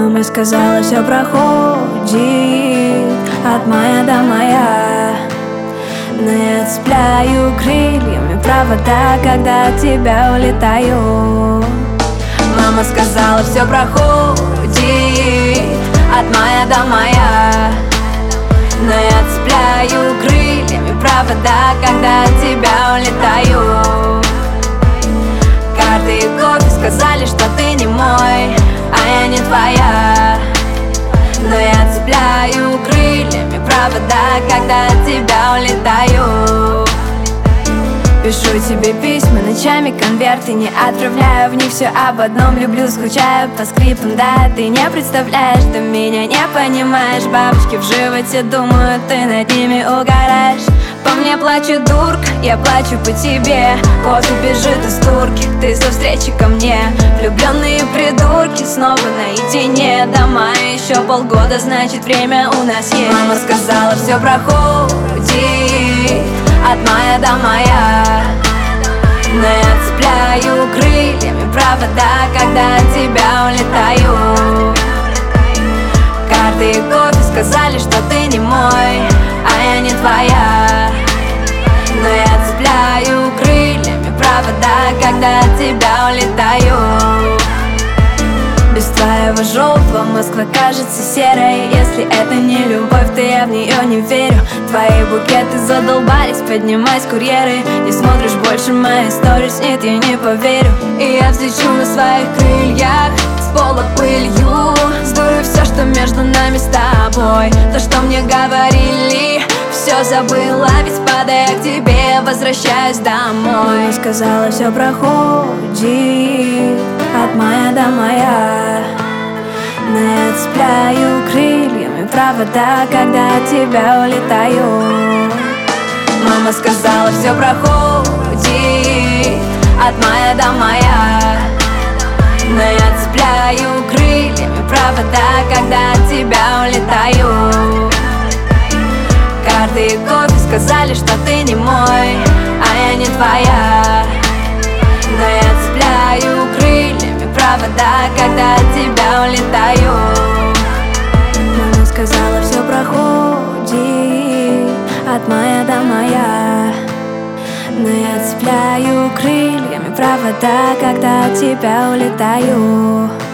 Мама сказала, все проходит от мая до мая. Но я цепляю крыльями провода, когда от тебя улетаю. Мама сказала, все проходит от мая до мая. Но я цепляю крыльями провода, когда от тебя улетаю. Карты и кофе сказали, что ты не мой, а я не твоя. Но я цепляю крыльями провода, когда от тебя улетаю. Пишу тебе письма ночами, конверты не отправляю. В них все об одном: люблю, скучаю по скриптам. Да, ты не представляешь, ты меня не понимаешь. Бабочки в животе думают, ты над ними угораешь. По мне плачет дурка, я плачу по тебе. Кофе бежит из турки, ты со встречи ко мне. Влюбленные придурки снова наедине. До мая еще полгода, значит время у нас есть. Мама сказала, все проходит от мая до мая. Но я цепляю крыльями провода, когда от тебя улетаю. Карты и кофе сказали, что ты не мой, а я не твоя. Но я цепляю крыльями провода, когда от тебя улетаю. Без твоего желтого Москва кажется серой. Если это не любовь, то я в нее не верю. Твои букеты задолбались поднимать курьеры. Не смотришь больше мои сторис, нет, я не поверю. И я взлечу на своих крыльях с пола пылью. Сдую все, что между нами с тобой. То, что мне говорили, все забыла, ведь падая к тебе, возвращаюсь домой. Мама сказала, все проходит от мая до мая. Но я цепляю крыльями провода, когда от тебя улетаю. Мама сказала, все проходит от мая до мая. Но я цепляю крыльями провода, когда от тебя улетаю. Карты и кофе сказали, что ты не мой, а я не твоя. Но я цепляю крыльями провода, когда от тебя улетаю. Мама сказала, все проходит от мая до мая. Но я цепляю крыльями провода, когда от тебя улетаю.